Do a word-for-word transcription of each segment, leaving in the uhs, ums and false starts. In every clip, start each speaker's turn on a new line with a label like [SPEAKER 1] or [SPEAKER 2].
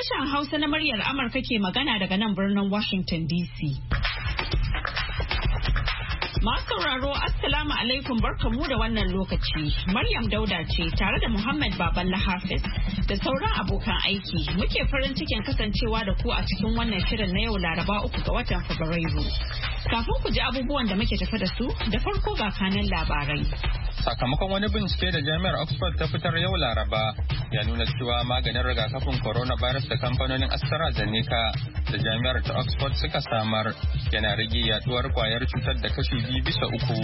[SPEAKER 1] Sashen Hausa na muryar Amurka ke magana daga nan birnin Washington D C. Masu sauraro Assalamu alaikum barkamu da wannan lokaci. Maryam Dauda ce tare da Muhammad Baballa Hafiz da sauran abokan aiki muke farin cikin kasancewa da ku a cikin wannan shirin na yau Laraba uku ga watan Fabrairu. Kafin ku ji abubuwan da muke tafi da su da farko ga kanan labarai.
[SPEAKER 2] Sakamakon wani bincike da jami'ar Oxford ta fitar yau Laraba ya nuna cewa maganin rigakafin coronavirus da kamfanonin AstraZeneca da jami'ar ta Oxford suka samar yana rage yaduwar kwayar cutar da kashi biyu bisa uku.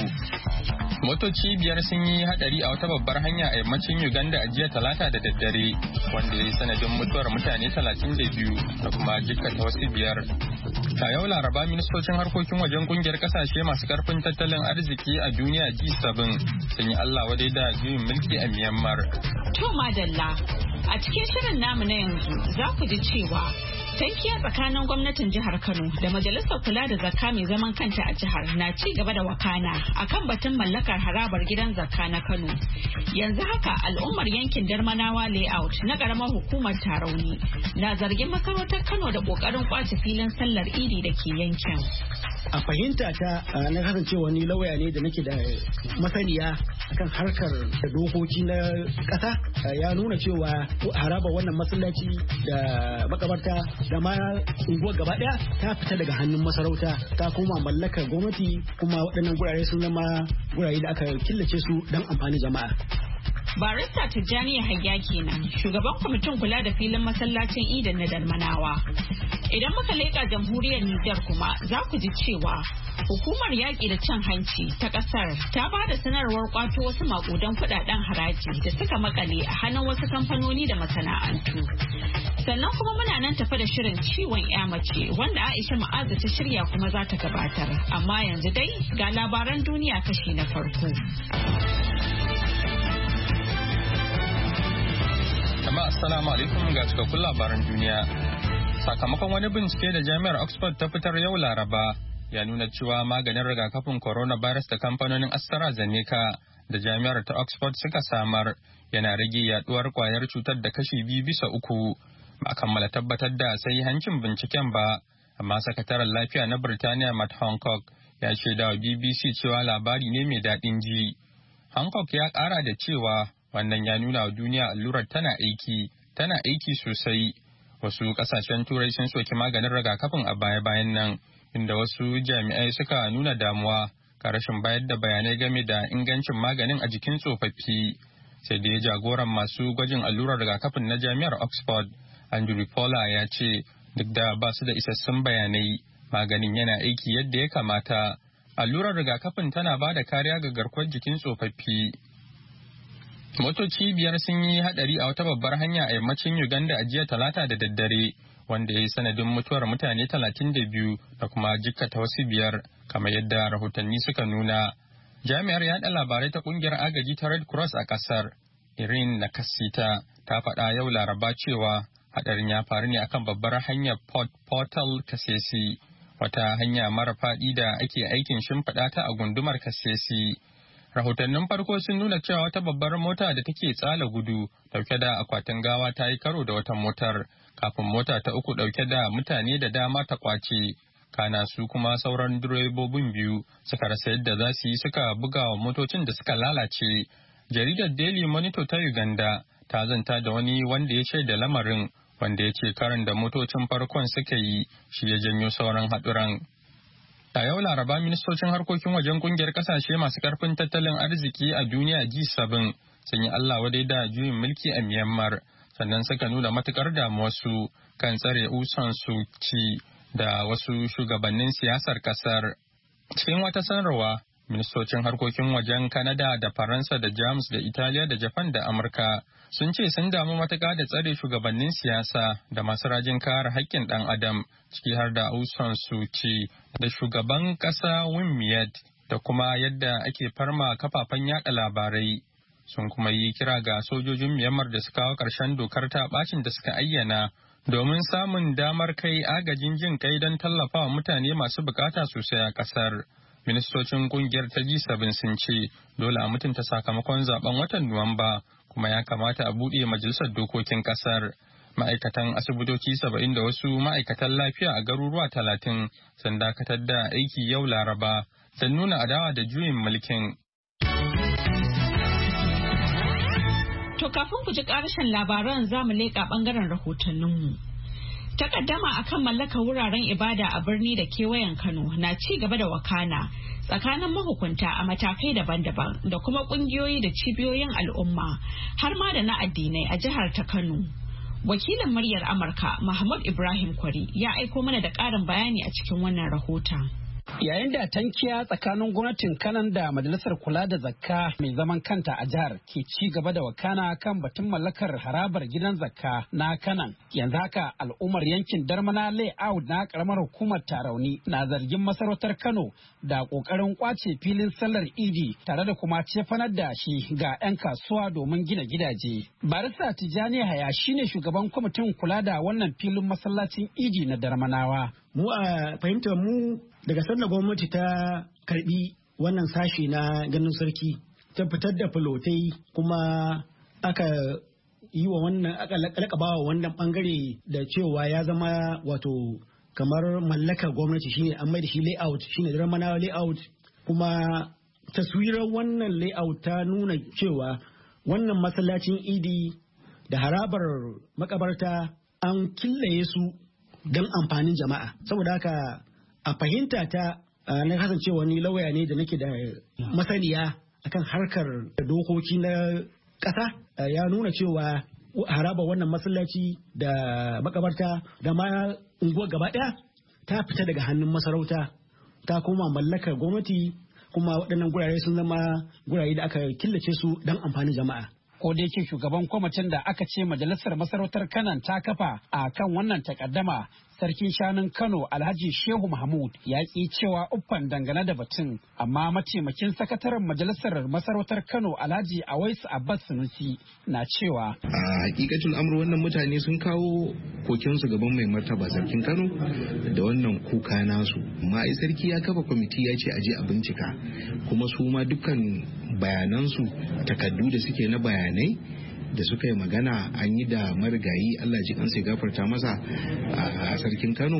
[SPEAKER 2] Motoci biyar sun yi hadari a wata babbar hanya a yammacin Uganda a jiya Talata da daddare wanda ya yi sanadin mutuwar mutane talatin da biyu da kuma jikkata wasu biyar. A yau Laraba ministocin harkokin wajen kungiyar kasashe masu karfin tattalin arziki a duniya G bakwai sun yi Allah wadai da juyin mulki a Myanmar.
[SPEAKER 1] To madalla, a cikin shirin namu na yanzu za ku ji cewa tankiya tsakanin gwamnatin jihar Kano da majalisar kula da zakka mai zaman kanta a jihar na ci gaba da wakana akan batun mallakar harabar gidan zakka na Kano. Yanzu haka al'ummar yankin Darmanawa layout na karamar hukumar Tarauni na zargin masarautar Kano da kokarin kwace filin sallar Idi da ke yankin.
[SPEAKER 3] A fahimta ta na kasance wani lauya ne da nake da masaniya kan harkar da dokoki na ƙasa ya nuna cewa haraba wannan masallaci da makabarta da ma unguwar gaba daya ta fita daga hannun masarauta ta koma mallakar gwamnati kuma waɗannan gurare sun zama gurare da aka killace su don amfani jama'a.
[SPEAKER 1] Barista Tijjani Yahaya kenan shugaban kwamitin kula da filin masallacin Idan na Darmanawa. Idan muka leƙa jamhuriyar Nijar kuma za ku ji cewa hukumar yaƙi da cin hanci ta ƙasar ta ba da sanarwar kwato wasu maƙudan kuɗaɗen haraji da suka makale a hannun wasu kamfanoni da masana'antu. Sannan kuma muna nan tafe da shirin ciwon ya mace wanda Aisha Ma'azu ta shirya kuma za ta gabatar. Amma yanzu dai ga labaran duniya kashi na farko.
[SPEAKER 2] Jama'a assalamu alaikum ga cikakkun labaran duniya. Sakamakon wani bincike da jami'ar Oxford ta fitar yau Laraba ya nuna cewa maganin rigakafin coronavirus da kamfanonin AstraZeneca da jami'ar ta Oxford suka samar yana rage yaduwar kwayar cutar da kashi biyu bisa uku. Ba kammala tabbatar da sai hancin binciken ba, amma sakataren lafiya na Birtaniya Matt Hancock ya shaida wa B B C cewa labari ne mai daɗin ji. Hancock ya ƙara da cewa wannan ya nuna wa duniya allurar tana aiki, tana aiki sosai. Wasu kasashen turai sun soki maganin rigakafin a baya-bayan nan, inda wasu jami'ai suka nuna damuwa ga rashin bayar da bayanai game da ingancin maganin a jikin tsofaffi. Sai da ya jagoran masu gwajin allurar rigakafin na jami'ar Oxford, Andrew Paula ya ce duk da ba su da isassun bayanai, maganin yana aiki yadda ya kamata. Allurar rigakafin tana ba da kariya ga garkuwar jikin tsofaffi. Motoci biyar sun yi hadari a wata babbar hanya a yammacin Uganda a jiya Talata da daddare, wanda ya yi sanadin mutuwar mutane talatin da biyu da kuma jikkata wasu biyar, kamar yadda rahotanni suka nuna. Jami'ar yaɗa labarai ta kungiyar agaji ta Red Cross a ƙasar, Irene Nakasita, ta faɗa yau Laraba cewa hadarin ya faru ne akan babbar hanyar Port Portal Kasese, wata hanya mara faɗi da ake aikin shimfiɗa ta a gundumar Kasese. Rahotannin farko sun nuna cewa wata babbar mota da take tsala gudu dauke da akwatin gawa ta yi karo da wata motar kafin mota ta uku dauke da mutane da dama ta kwace. Kana su kuma sauran direbobin biyu suka rasa yadda za su yi suka buga wa motocin da suka lalace. Jaridar Daily Monitor ta Uganda ta zanta da wani wanda ya shaida lamarin, wanda ya ce karin da motocin farkon suka yi shi ya janyo sauran haɗuran. A yau Laraba ministocin harkokin wajen kungiyar kasashe masu karfin tattalin arziki a duniya G bakwai sun yi Allah wadai da juyin mulki a Myanmar, sannan suka nuna matukar damuwarsu kan tsare Aung San Suu Kyi da wasu shugabannin siyasar kasar. Cikin wata sanarwa, ministocin harkokin wajen Kanada da Faransa da Jamus da Italiya da Japan da Amurka sun ce sun damu matuƙa da tsare shugabannin siyasa da masu rajin kare haƙƙin ɗan adam, ciki har da Aung San Suu Kyi da shugaban ƙasa Win Myint, da kuma yadda ake farma kafafen yaɗa labarai. Sun kuma yi kira ga sojojin Myanmar da su kawo ƙarshen dokar ta ɓacin da suka ayyana domin samun damar kai agajin jin kai don tallafawa mutane masu bukata sosai a ƙasar. Ministocin kungiyar ta G bakwai sun ce dole a mutunta sakamakon zaben watan Nuwamba kuma ya kamata a buɗe majalisar dokokin ƙasar. Ma'aikatan asibitoci saba'in da wasu ma'aikatan lafiya a garuruwa talatin sun dakatar da aiki yau Laraba, sun nuna adawa da juyin mulkin.
[SPEAKER 1] To kafin ku ji ƙarshen labaran za mu leƙa ɓangaren rahotanninmu. Takaddama akan mallakar wuraren ibada a birni da kewayen Kano na ci gaba da wakana tsakanin mahukunta a matakai daban-daban da kuma kungiyoyi da cibiyoyin al'umma har ma da na addinai a jihar ta Kano. Wakilin muryar Amurka Mahmud Ibrahim Kwari ya aiko mana da ƙarin bayani a cikin wannan rahoton.
[SPEAKER 3] Yayin da tankiya tsakanin gwamnatin Kanan da majalisar kula da zakka mai zaman kanta a jihar ke ci gaba da wakana kan batun mallakar harabar gidan zakka na Kanan. Yanzu haka al'ummar yankin Darmana layout na karamar hukumar Tarauni na zargin masarautar Kano da kokarin kwace filin sallar Idi tare da kuma cefanar da shi ga 'yan kasuwa domin gina gidaje. Barista Tijjani Haya shine shugaban kwamitin kula da wannan filin masallacin Idi na Darmanawa. Mu a fahimtar mu daga sanda gwamnati ta karbi wannan sashi na ganin sarki ta fitar da filotai kuma aka yi wa wannan aka lakaba wa wannan bangare da cewa ya zama wato kamar mallakar gwamnati shine an mai da shi layout shine Darmanawa layout, kuma taswirar wannan layout ta nuna cewa wannan masallacin Idi da harabar makabarta an killaye su don amfanin jama'a. Saboda haka a fahimta ta na kasance wani lauya ne da nake da masaniya akan harkar dokoki na ƙasa, ya nuna cewa haraba wannan masallaci da makabarta da ma unguwar gaba ɗaya ta fita daga hannun masarauta ta koma mallakar gwamnati, kuma waɗannan gurare sun zama gurare da aka killace su don amfanin jama'a. Ko da yake shugaban kwamitin da aka ce majalisar masarautar Kanan ta kafa a kan wannan takaddama, sarkin shanun Kano Alhaji Shehu Mahmud ya ƙi cewa uffan dangane da batun, amma mataimakin sakataren majalisar masarautar Kano Alhaji Awaisu Abbas Sunusi na cewa
[SPEAKER 4] a hakikatul amru wannan mutane sun kawo kokensu gaban mai martaba sarkin Kano da wannan kuka nasu, amma ai sarki ya kafa kwamiti ya ce a je a bincika, kuma su ma dukkan bayanansu takaddu da suke na bayanai da suka yi magana an yi da marigayi Allah ji kansa ya gafarta masa a sarkin Kano,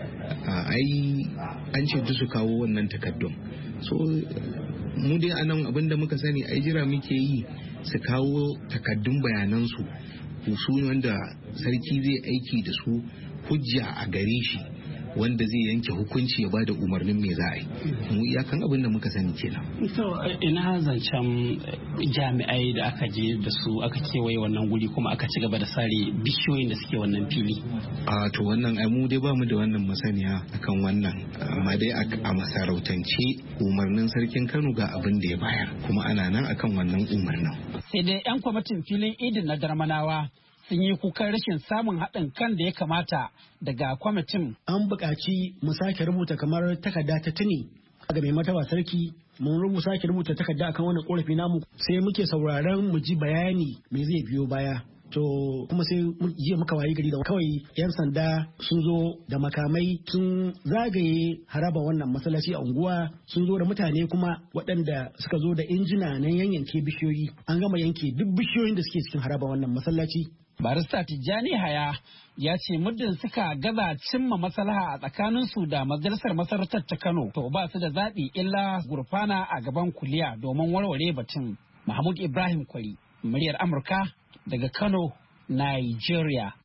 [SPEAKER 4] ai an ce su kawo wannan takaddun. So mu dai anan abinda muka sani ai jira muke yi su kawo takaddun bayanansu su wanda sarki zai aiki da su hujja a gare shi, wanda zai yanke hukunci ya bada umarnin me za a yi. Mu iyakan abin da muka sani kenan.
[SPEAKER 3] So ina zancen jami'ai da aka je da su aka kewaye wannan guri kuma aka ci gaba da sare bishiyoyin da suke wannan fili.
[SPEAKER 4] A to wannan ai mu dai ba mu da wannan masaniya akan wannan, amma dai a masarautance umarnin sarkin Kano ga abin da ya bayar, kuma ana nan akan wannan umarnin.
[SPEAKER 3] Sai dai 'yan kwamitin filin idin na Darmanawa sun yi kukan rashin samun haɗin kan da ya kamata daga kwamitin. An buƙaci mu sake rubuta kamar takarda ta tuni ga mai martaba sarki, mun rubuta sake rubuta takarda akan wannan korafi namu, sai muke sauraron mu ji bayani me zai biyo baya. To kuma sai jiya muka wayi gari da kawai 'yan sanda sun zo da makamai sun zagaye haraba wannan masallaci a unguwa, sun zo da mutane kuma waɗanda suka zo da injina na yanyanke bishiyoyi, an gama yanke duk bishiyoyin da suke cikin haraba wannan masallaci. Barista Tijjani Haya ya ce muddin suka gaza cimma maslaha a tsakaninsu da majalisar masarautar ta Kano, to ba su da zaɓi illa gurfana a gaban kuliya domin warware batun. Mahmud Ibrahim Kwari, muryar Amurka daga Kano, Nigeria.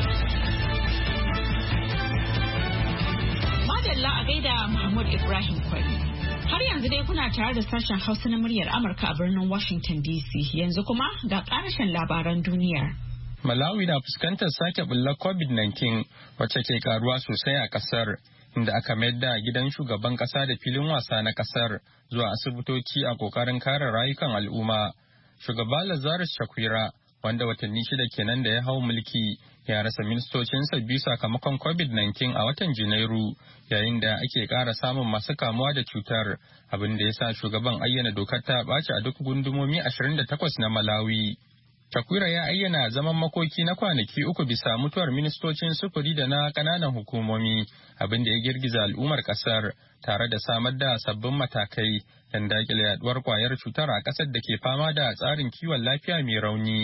[SPEAKER 1] Madalla a gaida Mahmud Ibrahim Kwari. Har yanzu dai kuna tare da sashen Hausa na muryar Amurka a birnin Washington D C. Yanzu kuma ga ƙarashin labaran duniyar.
[SPEAKER 2] Malawi na fuskantar sake bullar covid nineteen wacce ke karuwa sosai a kasar, inda aka mayar da gidan shugaban kasa da filin wasa na kasar zuwa asibitoci a kokarin kare rayukan al'umma. Shugaba Lazarus Chakwera, wanda watanni shida kenan da ya hau mulki, ya rasa ministocinsa biyu sakamakon covid nineteen a watan Janairu, yayin da ake ƙara samun masu kamuwa da cutar, abin da ya sa shugaban ayyana dokar ta ɓaci a duk gundumomi ashirin da takwas na Malawi. Chakwera ya ayyana zaman makoki na kwanaki uku bisa mutuwar ministocin sufuri da na ƙananan hukumomi, abin da ya girgiza al'ummar ƙasar, tare da samar da sabbin matakai don daƙile yaduwar kwayar cutar a ƙasar da ke fama da tsarin kiwon lafiya mai rauni.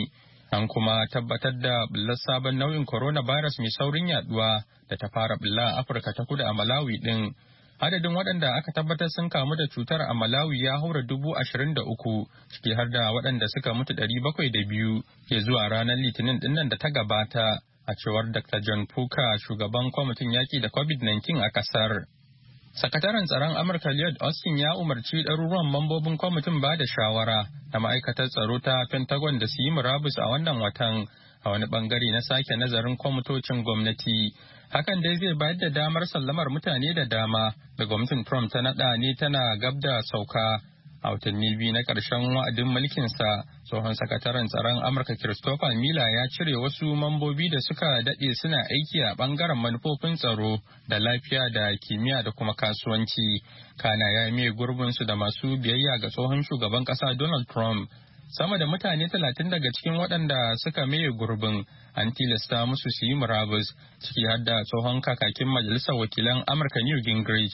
[SPEAKER 2] An kuma tabbatar da bullar sabon nau'in coronavirus mai saurin yaduwa da ta fara bulla a Afirka ta kudu a Malawi din. Adadin waɗanda aka tabbatar sun kamu da cutar a Malawi ya haura dubu ashirin da uku, ciki har da waɗanda suka mutu ɗari bakwai da biyu ke zuwa ranar Litinin ɗinnan da ta gabata, a cewar Doctor John Puka, shugaban kwamitin yaƙi da COVID nineteen a ƙasar. Sakataren tsaron Amurka Lloyd Austin ya umarci ɗaruruwan mambobin kwamitin ba da shawara da ma'aikatar tsaro ta Pentagon da su yi murabus a wannan watan a wani bangare na sake nazarin kwamitocin gwamnati. Hakan dai zai bayar da damar sallamar mutane da dama da gwamnatin Trump ta naɗa ne tana gab da sauka. A watanni biyu na ƙarshen wa'adin mulkinsa, tsohon sakataren tsaron Amurka Christopher Miller ya cire wasu mambobi da suka daɗe suna aiki a ɓangaren manufofin tsaro da lafiya da kimiyya da kuma kasuwanci. Kana ya miye gurbinsu da masu biyayya ga tsohon shugaban ƙasa Donald Trump. Sama da mutane talatin daga cikin waɗanda suka maye gurbin an tilasta musu su yi murabus, ciki har da tsohon kakakin majalisar wakilan Amurka Newt Gingrich.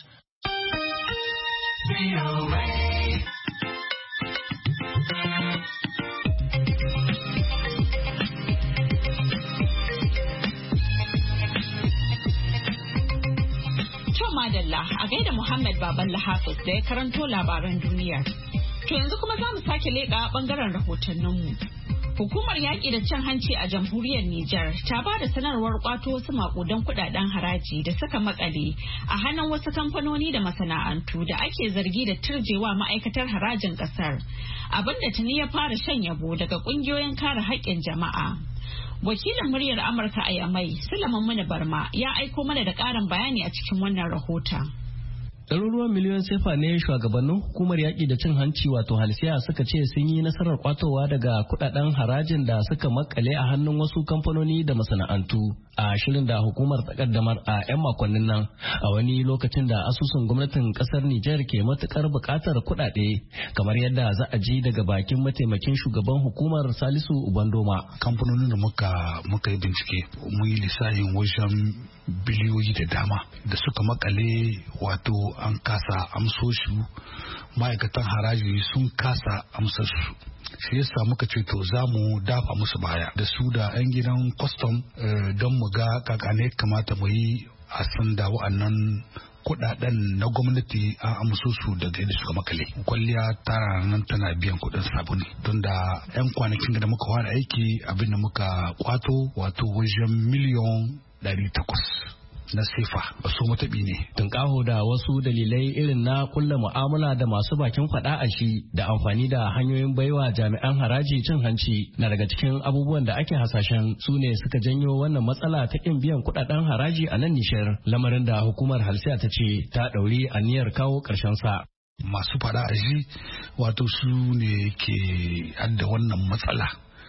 [SPEAKER 1] Madalla a gaida Muhammad Baballa Hafiz da ya karanto labaran duniya. To yanzu kuma za mu sake leƙa ɓangaren rahotanninmu. Hukumar yaƙi da cin hanci a jamhuriyar Nijar ta ba da sanarwar ƙwato wasu maƙudan kuɗaɗen haraji da suka makale a hannun wasu kamfanoni da masana'antu da ake zargi da turjewa ma'aikatar harajin ƙasar, abinda tuni ya fara shan yabo daga ƙungiyoyin kare haƙƙin jama'a. Wakilin muryar Amurka a Yamai, Sulaiman Muni Barma, ya aiko mana da ƙarin bayani a cikin wannan rahoton.
[SPEAKER 5] Ɗaruruwan miliyon sefa ne shugabannin hukumar yaƙi da cin hanci wato halsiya suka ce sun yi nasarar kwatowa daga kuɗaɗen harajin da suka makale a hannun wasu kamfanoni da masana'antu a shirin da hukumar ta kaddamar a 'yan makonnin nan a wani lokacin da asusun gwamnatin ƙasar Nijar ke matuƙar buƙatar kuɗaɗe kamar yadda za a ji daga bakin mataimakin shugaban hukumar Salisu Ubandoma.
[SPEAKER 6] Kamfanonin da muka muka yi bincike mun yi lissafin wajen biliyoyi da dama da suka makale wato an kasa amso su, ma'aikatan haraji sun kasa amsar su. Shi yasa muka ce to za mu dafa musu baya da su da 'yan gidan kwastam don mu ga kakane kamata mu yi a san da wa'annan kudaden na gwamnati an amso su daga yadda suka makale. Kwalliya tara nan tana biyan kudin sabuni don da 'yan kwanakin da muka fara aiki abin da muka kwato wato wajen miliyon ɗari takwas na sefa ba so matabi ne.
[SPEAKER 5] Tunƙaho da wasu dalilai irin na kulla mu'amala da masu bakin faɗa a shi da amfani da hanyoyin baiwa jami'an haraji cin hanci na daga cikin abubuwan da ake hasashen su ne suka janyo wannan matsala ta ƙin biyan kuɗaɗen haraji a nan Nishar, lamarin da hukumar halsiya ta ce ta ɗauri aniyar kawo ƙarshen sa.
[SPEAKER 6] Masu faɗa a shi wato su ne ke adda wannan matsala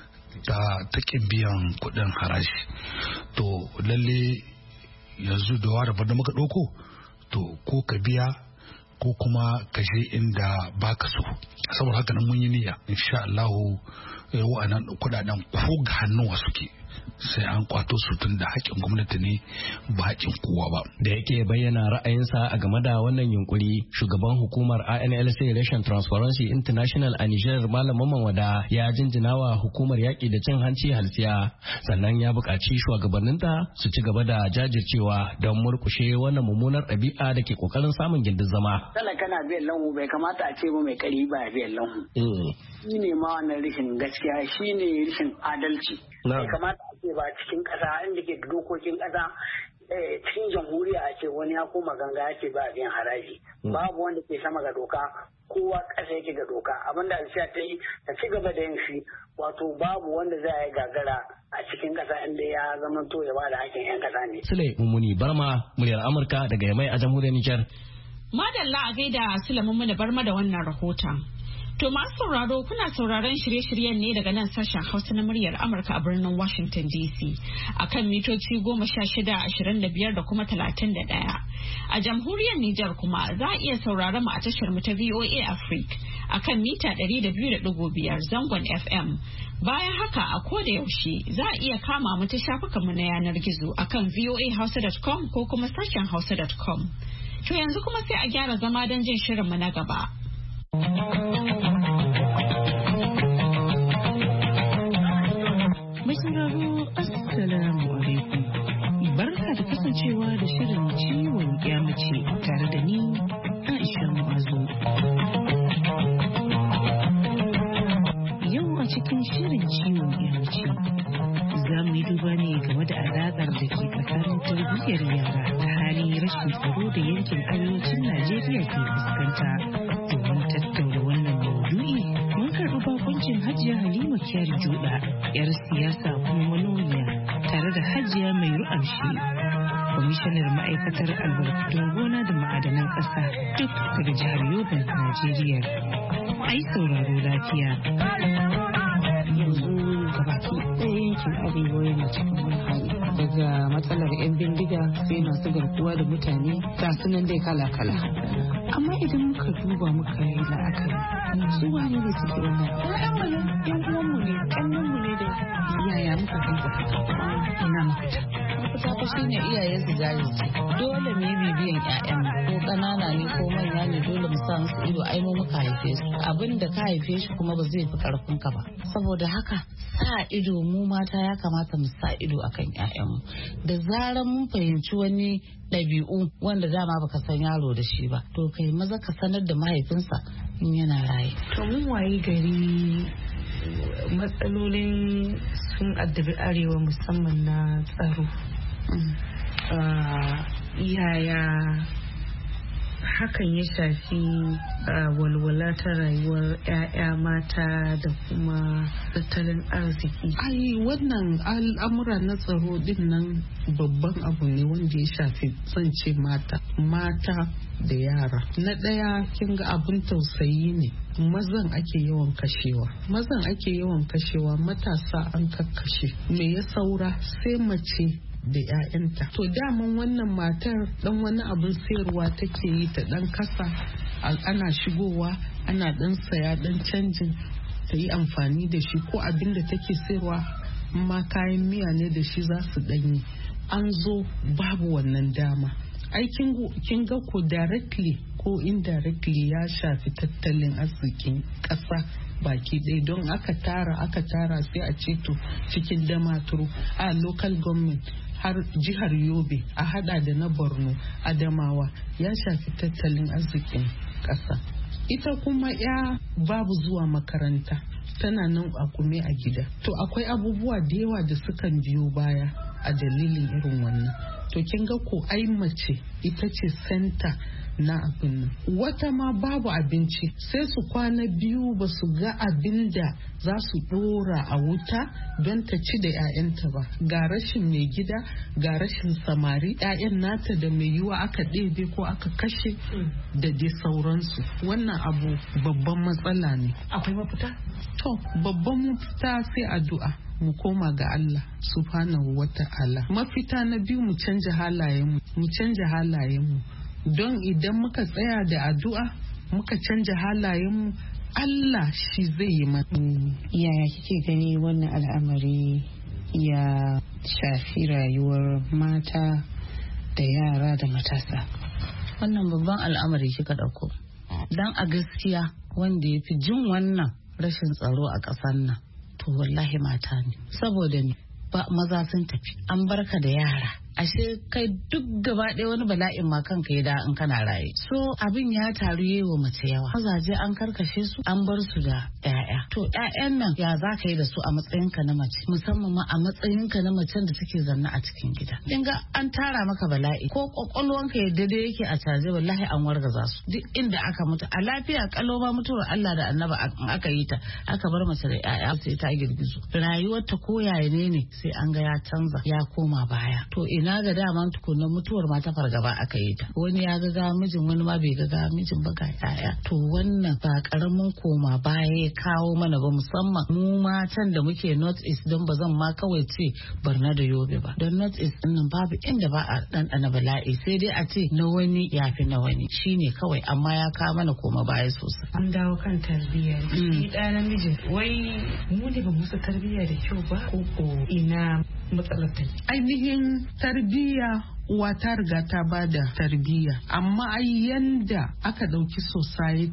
[SPEAKER 6] ta ta ƙin biyan kuɗin haraji. To lalle yanzu da wara da muka ɗauko to ko ka biya ko kuma ka je inda baka so. Saboda haka nan mun yi niyya insha Allah wa'annan kuɗaɗen ko ga hannuwa suke sai an kwato su tun da haƙƙin gwamnati ne ba haƙƙin kowa ba.
[SPEAKER 5] Da yake bayyana ra'ayinsa a game da wannan yunkuri, shugaban hukumar A N L C Reshen Transparency International a Nijar Malam Mamman Wada ya jinjina wa hukumar yaƙi da cin hanci halsiya, sannan ya buƙaci shugabanninta su ci gaba da jajircewa don murƙushe wannan mummunar ɗabi'a da ke ƙoƙarin samun gindin zama.
[SPEAKER 7] Talaka na biyan lanhu bai kamata a ce ba mai ƙari ba biyan lanhu. Shi ne ma wannan rashin gaskiya, shi ne rashin adalci. Bai kamata a ce ba cikin ƙasa inda ke dokokin ƙasa cikin jamhuriya a ce wani ya koma ganga ya ce ba biyan haraji. Babu wanda ke sama ga doka, kowa ƙasa yake ga doka. Abinda Alsiya ta yi ta ci gaba da yin shi, wato babu wanda za a yi gagara a cikin ƙasa inda ya zama to ya ba da hakkin 'yan ƙasa ne.
[SPEAKER 5] Sule Mummuni Barma, muryar Amurka daga Yamai a jamhuriyar Nijar.
[SPEAKER 1] Madalla a gaida Sule Mummuni Barma da wannan rahoton. To masu sauraro kuna sauraron shirye-shiryen ne daga nan sashen Hausa na muryar Amurka a birnin Washington D C a kan mitoci goma sha shida, ashirin da biyar da kuma talatin da ɗaya. A jamhuriyar Nijar kuma za a iya sauraron mu a tashar mu ta V O A Africa a kan mita ɗari da biyu da ɗigo biyar zangon F M. Bayan haka a koda yaushe za a iya kama mu ta shafukanmu na yanar gizo a kan V O A hausa dot com ko kuma sashen hausa dot com. To yanzu kuma sai a gyara zama don jin shirinmu na gaba.
[SPEAKER 8] Mai sauraro assalamu alaikum. Barka da kasancewa da shirin ciwon mace tare da ni Aisha Mu'azu. Yau a cikin shirin ciwon mace za mu yi duba ne game da alaƙar da ke tsakanin tarbiyyar yara ta halin rashin tsaro da yankin arewacin Najeriya ke fuskanta. Domin tattauna wannan maudu'i mun karɓi bakuncin Hajiya Halima Kyari Joda, 'yar siyasa kuma manomiya, tare da Hajiya Mai Ru'amshi, kwamishinar ma'aikatar albarkatun gona da ma'adanan ƙasa duk daga jihar Yobe, Najeriya. Ai sauraro lafiya.
[SPEAKER 9] Yanzu gabaki ɗaya yankin arewa yana cikin wani hali, daga matsalar 'yan bindiga sai masu garkuwa da mutane ga sunan dai kala-kala. Amma idan muka duba muka yi la'akari, su wane ne suke wannan? Yan uwanmu ne, ƙannenmu ne da yaya muka kai ga haka. Ina mafita. Mafita fa shi ne iyayen su jajirce. Dole mu yi bibiyan 'ya'yan ko ƙanana ne ko manya ne, dole mu sa musu ido, ai mu muka haife su. Abin da ka haife shi kuma ba zai fi ƙarfin ka ba. Saboda haka sa ido mu mata ya kamata mu sa ido akan 'ya'yanmu. Da zarar mun fahimci wani ɗabi'u wanda dama baka san yaro da shi ba, to kai maza ka sanar da mahaifinsa in yana raye.
[SPEAKER 8] To mun wayi gari matsalolin sun addabi arewa musamman na tsaro. Yaya hakan ya shafi walwala ta rayuwar 'ya'ya mata da kuma tattalin arziki?
[SPEAKER 9] Ai wannan al'amura na tsaro din nan babban abu ne wanda ya shafi zance mata mata da yara. Na ɗaya kin ga abin tausayi ne, mazan ake yawan kashewa mazan ake yawan kashewa matasa an kakkashe, me ya saura sai mace da 'ya'yanta. To daman wannan matar dan wani abin sayarwa take yi ta dan kasa, ana shigowa ana dan saya dan canjin ta yi amfani da shi, ko abin da take sayarwa ma kayan miya ne da shi za su danyi. An zo babu wannan dama. Ai kin ga ko directly ko indirectly ya shafi tattalin arzikin ƙasa baki ɗaya, don aka tara aka tara sai a ce to cikin damaturu a local government har jihar Yobe a hada da na Borno, Adamawa, ya shafi tattalin arzikin ƙasa. Ita kuma ya babu zuwa makaranta, tana nan a kume a gida. To akwai abubuwa da yawa da sukan biyo baya a dalilin irin wannan. To kin ga ko ai mace ita ce center na abin nan. Wata ma babu abinci, sai su kwana biyu ba su ga abin da za su dora a wuta don ta ci da 'ya'yanta ba. Ga rashin mai gida, ga rashin samari, 'ya'yan nata da mai yiwa aka ɗebe ko aka kashe da dai sauransu. Wannan abu babban matsala ne.
[SPEAKER 8] Akwai mafita?
[SPEAKER 9] To babban mafita sai addu'a. Mu koma ga Allah subhanahu wa ta'ala. Mafita na biyu mu canja halayenmu, mu canja halayenmu. Don idan muka tsaya da addu'a muka canja halayenmu, Allah shi zai yi mana.
[SPEAKER 8] Yaya kike gani wannan al'amari ya shafi rayuwar mata da yara da matasa?
[SPEAKER 10] Wannan babban al'amari kika dauko. Dan a gaskiya wanda ya fi jin wannan rashin tsaro a ƙasar nan, to wallahi mata ne. Saboda ne ba maza sun tafi, an barka da yara. Ashe kai duk gaba ɗaya wani bala'in ma kanka ya da in kana raye. So abin ya taru yayi wa mace yawa. Mazaje an karkashe su, an bar su da ƴaƴa. To ƴaƴan nan ya za ka yi da su a matsayinka na mace, musamman ma a matsayinka na macen da take zanna a cikin gida. Kin ga an tara maka bala'i, ko kwakwalwanka ya dade yake a caje, wallahi an wargaza su. Duk inda aka mutu a lafiya kalau ma mutuwar Allah da Annaba aka yi ta, aka bar mace da ƴaƴa sai ta girgizo. Rayuwar ta koyaye ne ne sai an ga ya canza, ya koma baya. To ina ga daman tukunan mutuwar ma ta fargaba aka yi ta, wani ya ga ga mijin, wani ma bai ga ga mijin ba ga yaya. To wannan ba karamin koma baya ya kawo mana ba, musamman mu matan da muke north east, don ba zan ma kawai ce Barna da Yobe ba, don north east din nan babu inda ba a ɗanɗana bala'i, sai dai a ce na wani yafi na wani shine kawai, amma ya kawo mana koma baya sosai.
[SPEAKER 8] An dawo kan tarbiyya, shi ɗa namiji wai mu ne ba musu tarbiyya da kyau ba, ko ko ina matsalar ta?
[SPEAKER 9] Ainihin tarbiyya uwa ta riga ta bada tarbiyya, amma ai yanda aka ɗauki society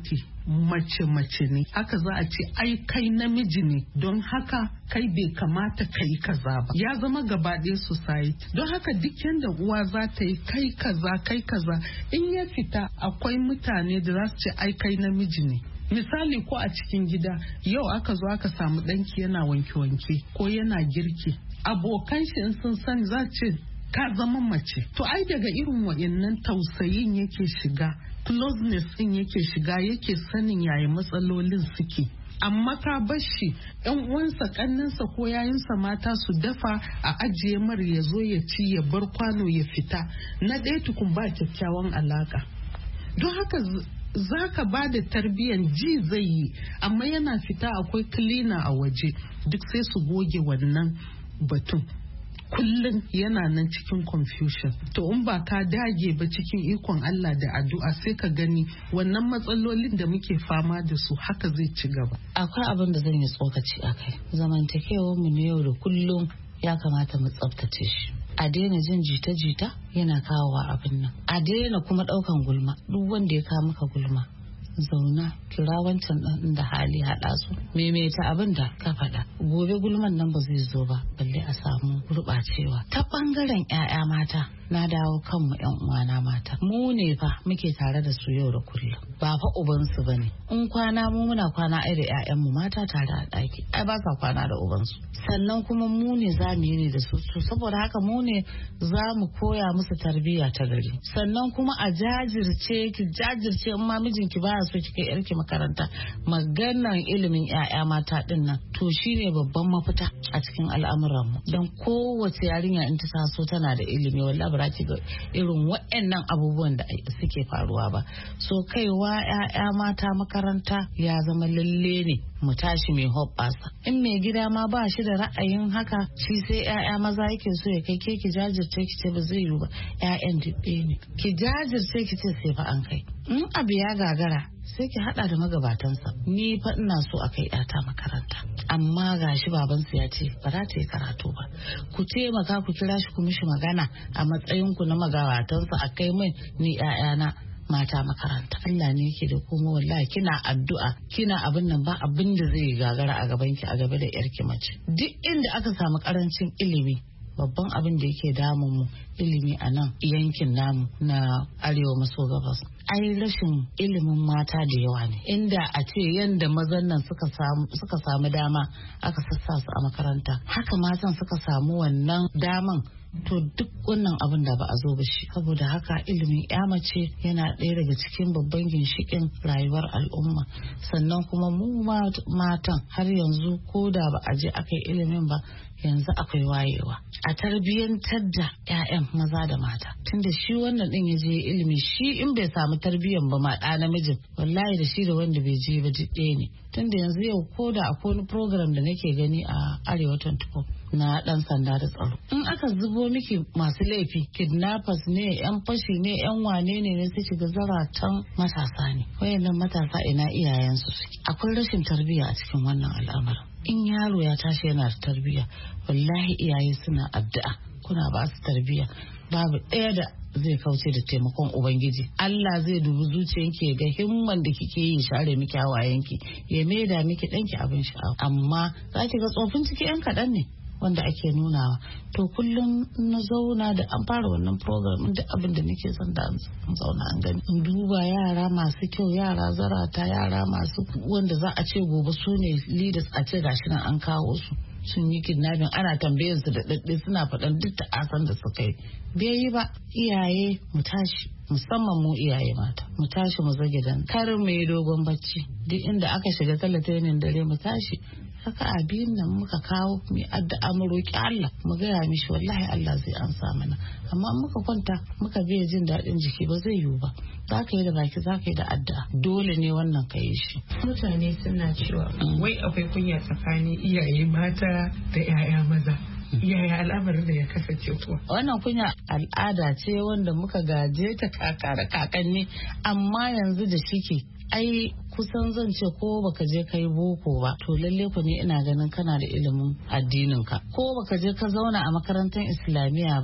[SPEAKER 9] mace mace ne, haka za a ce ai kai namiji ne don haka kai bai kamata kai kaza ba, ya zama gaba ɗaya society. Don haka duk yanda uwa za ta yi kai kaza kai kaza, in ya fita akwai mutane da za su ce ai kai namiji ne. Misali ko a cikin gida yau aka zo aka samu ɗanki yana wanke-wanke ko yana girki, abokan shi in sun sani za ce ka zama mace. To ai daga irin wa'annan tausayin yake shiga, closeness din yake shiga, yake sanin yaya matsalolin suke. Amma ka bar shi yan uwansa kannansa ko yayinsa mata su dafa a ajiye mar ya zo ya ci ya bar kwano ya fita, na ɗaya tukun ba kyakkyawan alaka. Don haka za ka ba da tarbiyyan ji zai yi, amma yana fita akwai cleaner a waje, duk sai su goge wannan batun. Kullum yana nan cikin confusion. To in ba ka dage ba cikin ikon Allah da addu'a sai ka gani wannan matsalolin da muke fama da su haka zai ci gaba.
[SPEAKER 10] Akwai abin da zan yi tsokaci a kai. Zamantakewar mu na yau da kullum ya kamata mu tsaftace shi. A daina jin jita-jita yana kawowa abin nan. A daina kuma ɗaukan gulma. Duk wanda ya kawo maka gulma, zauna kira wancan ɗan da hali haɗa su, maimaita abin da ka faɗa. Gobe gulman nan ba zai zo ba, balle a samu gurɓacewa. Ta ɓangaren 'ya'ya mata, na dawo kanmu 'yan uwana mata, mu ne fa muke tare da su yau da kullum, ba fa ubansu ba ne. In kwana mu muna kwana ai da 'ya'yanmu mata tare a ɗaki, ai ba sa kwana da ubansu. Sannan kuma mu ne za mu yi ne da su, saboda haka mu ne za mu koya musu tarbiyya ta gari. Sannan kuma a jajirce, ki jajirce in ma mijinki ba so ki kai yarki makaranta, maganan ilimin 'ya'ya mata din nan to shine babban mafita a cikin al'amuran mu. Dan kowace yarinya in ta taso tana da ilimi, wallahi ba ki ga irin waɗannan abubuwan da suke faruwa ba. So kaiwa 'ya'ya mata makaranta ya zama lalle ne mu tashi mai hoɓɓasa. In mai gida ma ba shi da ra'ayin haka, shi sai 'ya'ya maza yake so ya kai, ke ki jajirce ki ce ba zai yiwu ba, 'ya'yan dubbe ne. Ki jajirce ki ce sai fa an kai. In abu ya gagara sai ki hada da magabatansa. Ni fa ina so a kai yata makaranta, amma gashi babansu ya ce ba za ta yi karatu ba. Ku taimaka ku kira shi ku mishi magana a matsayin ku na magabatansa a kai min ni 'ya'yana mata makaranta. Allah ne yake da kuma wallahi kina addu'a kina abin nan ba abin da zai gagara a gaban ki a gaba da yarki mace. Duk inda aka samu karancin ilimi, babban abin da yake damun mu ilimi a nan yankin namu na arewa maso gabas. Ai rashin ilimin mata da yawa ne. Inda a ce yanda mazan nan suka samu suka samu dama aka sassa su a makaranta, haka matan suka samu wannan daman, to duk wannan abin da ba a zo ba shi. Saboda haka ilimin ya mace yana ɗaya daga cikin babban ginshikin rayuwar al'umma. Sannan kuma mu matan har yanzu ko da ba a je aka yi ilimin ba, yanzu akwai wayewa a tarbiyyantar da 'ya'yan maza da mata. Tunda shi wannan din ya je ilimi, shi in bai samu tarbiyyan ba ma ɗa namijin, wallahi da shi da wanda bai je ba duk ɗaya ne. Tunda yanzu yau ko da akwai wani program da nake gani a Arewa twenty-four na ɗan sanda da tsaro, in aka zubo miki masu laifi, kidnappers ne, 'yan fashi ne, 'yan wane ne ne sai shiga zaratan matasa ne. Wayannan matasa ina iyayensu suke? Akwai rashin tarbiyya a cikin wannan al'amarin. In yaro ya tashi yana da tarbiyya, wallahi iyaye suna addu'a, kuna ba su tarbiyya, babu ɗaya da zai kauce da taimakon ubangiji. Allah zai dubi zuciyanki ya ga himman da kike yi, share miki hawayenki, ya maida miki ɗanki abin sha'awa. Amma za ki ga tsofin ciki 'yan kaɗan ne wanda ake nunawa. To kullum na zauna da an fara wannan program, duk abin da nake son da an zauna an gani, in duba yara masu kyau, yara zarata, yara masu wanda za a ce gobe su ne leaders, a ce gashi nan an kawo su sun yi kidnapping, ana tambayar su da dadde suna faɗan duk ta'asan da suka yi. Bai yi ba. Iyaye mu tashi, musamman mu iyaye mata, mu tashi mu zage dan kar mu yi dogon bacci. Duk inda aka shiga talatainin dare mu tashi. Haka abin nan muka kawo mu addu'a mu roki Allah, mu gaya mishi wallahi Allah zai ansa mana. Amma muka kwanta muka biya jin daɗin jiki ba zai yiwu ba. Za ka yi da baki, za ka yi da addu'a, dole ne wannan ka yi shi.
[SPEAKER 8] Mutane suna cewa wai akwai kunya tsakanin iyaye mata da 'ya'ya maza. Yaya al'amarin da ya kasance kuwa?
[SPEAKER 10] Wannan kunya al'ada ce wanda muka gaje ta kaka da kakanni, amma yanzu da shike ai kusan zan ce ko baka je kai boko ba, to lalle ku ne ina ganin kana da ilimin addinin ka. Ko baka je ka zauna a makarantar islamiyya ba,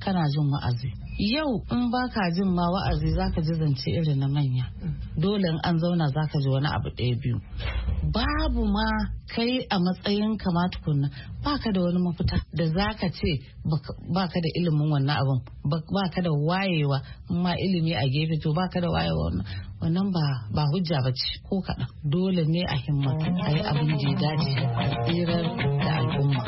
[SPEAKER 10] kana jin wa'azi. Yau in baka jin ma wa'azi zaka ji zance irin na manya. Dole in an zauna zaka ji wani abu ɗaya biyu. Babu ma kai a matsayin kama tukunna baka da wani mafita da zaka ce baka da ilimin wannan abun, baka da wayewa, ma ilimi a gefe to baka da wayewa wannan wannan ba ba hujja bace ko kaɗan. Dole ne a himmatu a yi abin da ya dace a tsirar da al'umma.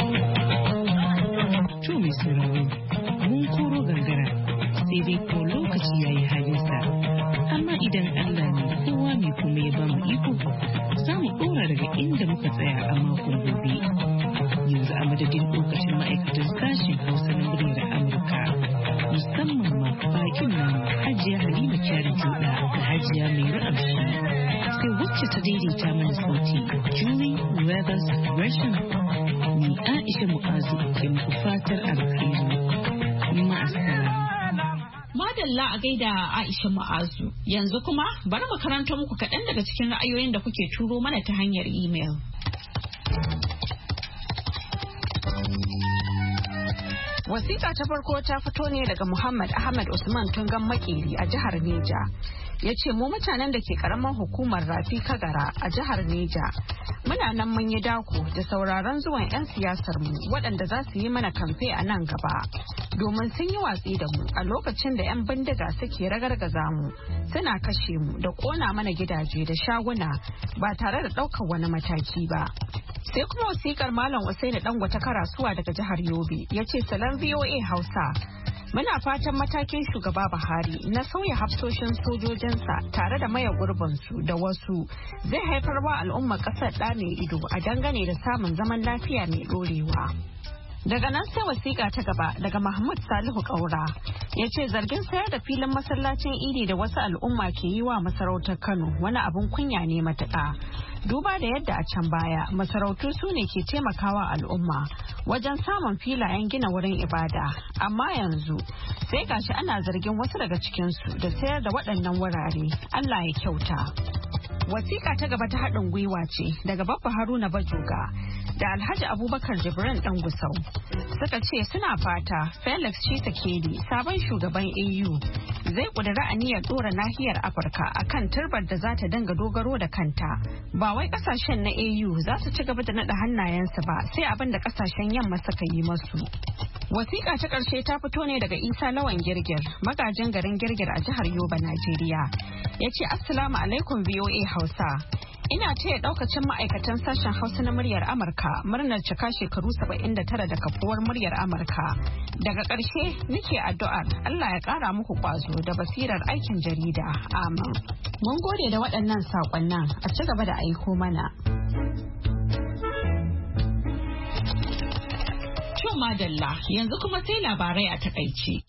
[SPEAKER 8] To mai sauraro mun koro gangara sai dai ko lokaci ya yi halinsa, amma idan Allah ne kowa mai kuma ya bamu iko za mu ɗora daga inda muka tsaya a makon gobe. Yanzu a madadin lokacin ma'aikatan sashen Hausa na muryar Amurka musamman ma bakin namu Hajiya Halima Kyari Joda da Hajiya Mai Ra'amshi, sai wacce ta daidaita mana sauti Julie Weathers Gresham. Ni Aisha Mu'azu ke muku fatar alkhairi. Ma'assalam.
[SPEAKER 1] Madalla a gaida Aisha Mu'azu. Yanzu kuma bari mu karanto muku kaɗan daga cikin ra'ayoyin da kuke turo mana ta hanyar email.
[SPEAKER 11] Wasiƙa ta farko ta fito ne daga Muhammad Ahmad Usman Tungan Makeri a jihar Neja. Ya ce mu mutanen da ke karamar hukumar Rafi Kagara a jihar Neja muna nan mun yi dako da sauraron zuwan 'yan siyasar mu waɗanda za su yi mana kamfe a nan gaba, domin sun yi watsi da mu a lokacin da 'yan bindiga suke ragargaza mu, suna kashe mu da ƙona mana gidaje da shaguna ba tare da ɗaukar wani mataki ba. Sai kuma wasikar Malam Usaini Dangote Karasuwa daga jihar Yobe ya ce salon V O A Hausa. Muna fatan matakin shugaba Buhari na sauya hafsoshin sojojinsa tare da maye gurbinsu da wasu zai haifar wa al'ummar ƙasar ɗa mai ido a dangane da samun zaman lafiya mai ɗorewa. Daga nan sai wasiƙa ta gaba daga Mahmud Salihu Kaura ya ce zargin sayar da filin masallacin Idi da wasu al'umma ke yi wa masarautar Kano wani abin kunya ne matuƙa. Duba da yadda a can baya masarautu su ne ke taimakawa al'umma wajen samun filayen gina wurin ibada, amma yanzu sai gashi ana zargin wasu daga cikinsu da sayar da waɗannan wurare. Allah ya kyauta. Wasiƙa ta gaba ta haɗin gwiwa ce daga Babba Haruna Bajoga da Alhaji Abubakar Jibrin ɗan Gusau. Suka ce suna fata Felix Tshisekedi sabon shugaban A U zai ƙudiri aniyar ɗora nahiyar Afirka akan turbar da za ta dinga dogaro da kanta. Ba wai ƙasashen na A U za su ci gaba da naɗa hannayensu ba sai abin da ƙasashen yamma suka yi masu. Wasiƙa ta ƙarshe ta fito ne daga Isa Lawan Girgir, magajin garin Girgir a jihar Yobe, Najeriya. Ya ce Assalamu alaikum V O A Hausa. Ina taya ɗaukacin ma'aikatan sashen Hausa na muryar Amurka murnar cika shekaru saba'in da tara da kafuwar muryar Amurka. Daga ƙarshe nake addu'ar Allah ya ƙara muku ƙwazo da basirar aikin jarida. Amin. Mun gode da waɗannan saƙonnan, a ci gaba da aiko mana.
[SPEAKER 1] Madalla yanzu kuma sai labarai a takaice.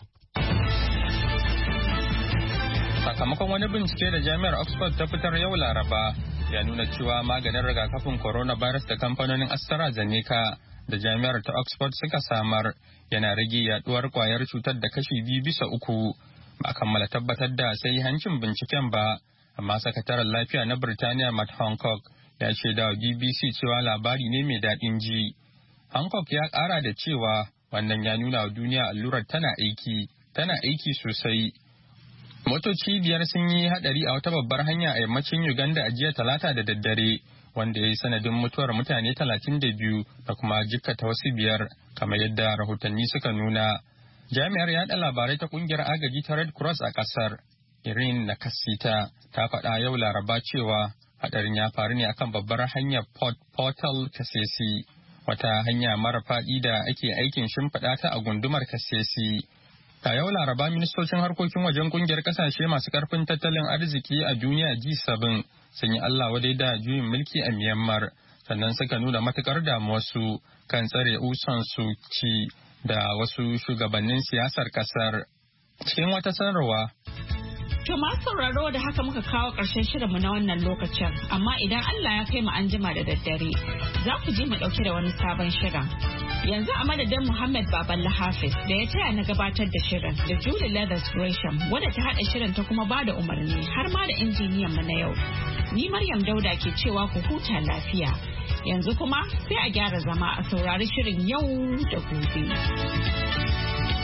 [SPEAKER 2] Sakamakon wani bincike da jami'ar Oxford ta fitar yau Laraba ya nuna cewa maganin rigakafin coronavirus da kamfanonin AstraZeneca da jami'ar ta Oxford suka samar yana rage yaduwar kwayar cutar da kashi biyu bisa uku. Ba kammala tabbatar da sai hancin binciken ba, amma sakataren lafiya na Birtaniya Matt Hancock ya ce da B B C cewa labari ne mai daɗin ji. Hancock ya ƙara da cewa wannan ya nuna wa duniya allurar tana aiki, tana aiki sosai. Motoci biyar sun yi haɗari a wata babbar hanya a yammacin Uganda a jiya Talata da daddare, wanda ya yi sanadin mutuwar mutane talatin da biyu da kuma jikkata wasu biyar, kamar yadda rahotanni suka nuna. Jami'ar yaɗa labarai ta ƙungiyar agaji ta Red Cross a ƙasar, Irene Nakasita, ta faɗa yau Laraba cewa haɗarin ya faru ne akan babbar hanyar Port Portal Kasese. Wata hanya mara faɗi da ake aikin shimfiɗa ta a gundumar Kasese. A yau Laraba ministocin harkokin wajen kungiyar kasashe masu karfin tattalin arziki a duniya G bakwai sun yi Allah wadai da juyin mulki a Myanmar, sannan suka nuna matukar damuwarsu kan tsare Aung San Suu Kyi da wasu shugabannin siyasar kasar. Cikin wata sanarwa,
[SPEAKER 1] To masu sauraro da haka muka kawo ƙarshen shirinmu na wannan lokacin, amma idan Allah ya kai mu an jima da daddare za ku ji mu ɗauke da wani sabon shirin. Yanzu a madadin Muhammad Baballa Hafiz da ya taya na gabatar da shirin da Julie Leathers Gresham wadda ta haɗa shirin ta kuma bada umarni har ma da injiniyan mu na yau. Ni Maryam Dauda ke cewa ku huta lafiya. Yanzu kuma sai a gyara zama a saurari shirin yau da gobe.